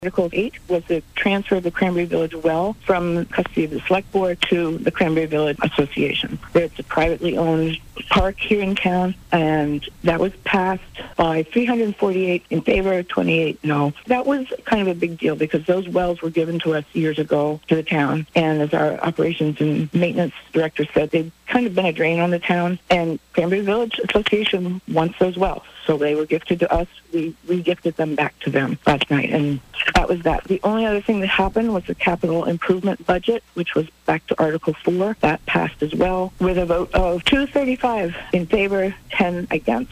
Article 8 was the transfer of the Cranberry Village well from custody of the Select Board to the Cranberry Village Association. It's a privately owned park here in town, and that was passed by 348 in favor, 28 no. That was kind of a big deal because those wells were given to us years ago to the town, and as our operations and maintenance director said, they've kind of been a drain on the town, and Cranberry Village Association wants those wells. So they were gifted to us. We gifted them back to them last night, and that was that. The only other thing that happened was the capital improvement budget, which was back to Article 4. That passed as well with a vote of 235 in favor, 10 against.